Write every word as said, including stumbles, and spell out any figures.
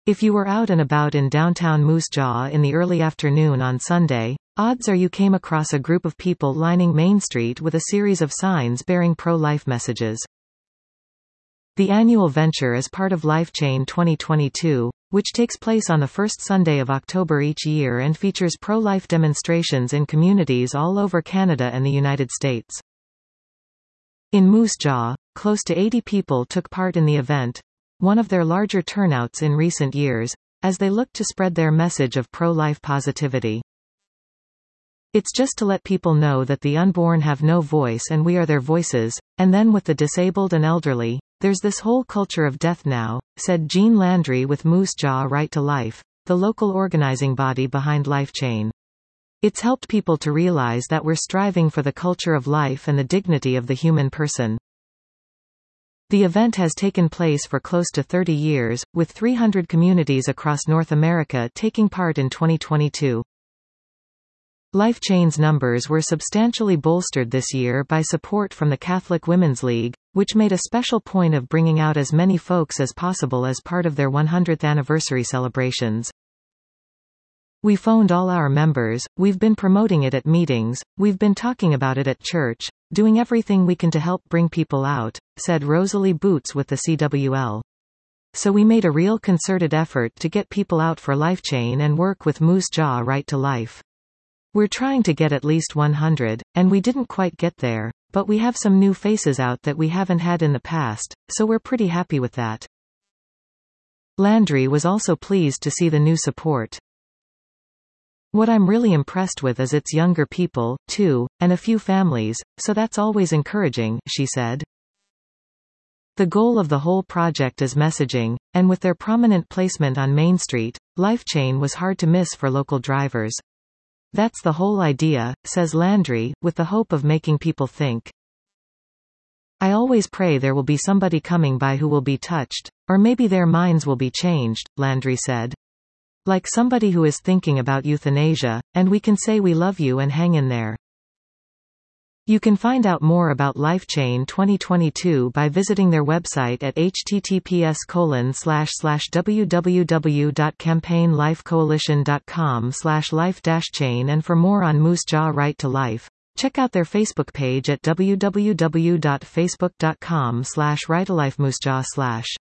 If you were out and about in downtown Moose Jaw in the early afternoon on Sunday, odds are you came across a group of people lining Main Street with a series of signs bearing pro-life messages. The annual venture is part of LifeChain twenty twenty-two, which takes place on the first Sunday of October each year and features pro-life demonstrations in communities all over Canada and the United States. In Moose Jaw, close to eighty people took part in the event, one of their larger turnouts in recent years, as they looked to spread their message of pro-life positivity. It's just to let people know that the unborn have no voice and we are their voices, and then with the disabled and elderly, there's this whole culture of death now, said Jean Landry with Moose Jaw Right to Life, the local organizing body behind LifeChain. It's helped people to realize that we're striving for the culture of life and the dignity of the human person. The event has taken place for close to thirty years, with three hundred communities across North America taking part in twenty twenty-two. LifeChain's numbers were substantially bolstered this year by support from the Catholic Women's League, which made a special point of bringing out as many folks as possible as part of their one hundredth anniversary celebrations. We phoned all our members, we've been promoting it at meetings, we've been talking about it at church, doing everything we can to help bring people out, said Rosalie Boots with the C W L. So we made a real concerted effort to get people out for LifeChain and work with Moose Jaw Right to Life. We're trying to get at least one hundred, and we didn't quite get there, but we have some new faces out that we haven't had in the past, so we're pretty happy with that. Landry was also pleased to see the new support. What I'm really impressed with is its younger people, too, and a few families, so that's always encouraging, she said. The goal of the whole project is messaging, and with their prominent placement on Main Street, LifeChain was hard to miss for local drivers. That's the whole idea, says Landry, with the hope of making people think. I always pray there will be somebody coming by who will be touched, or maybe their minds will be changed, Landry said. Like somebody who is thinking about euthanasia, and we can say we love you and hang in there. You can find out more about LifeChain twenty twenty-two by visiting their website at h t t p s colon slash slash w w w dot campaign life coalition dot com slash life dash chain, and for more on Moose Jaw Right to Life, check out their Facebook page at w w w dot facebook dot com slash right to life moose jaw slash